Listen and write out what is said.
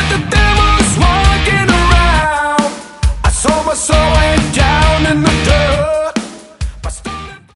that the devil's walking around. I sold my soul.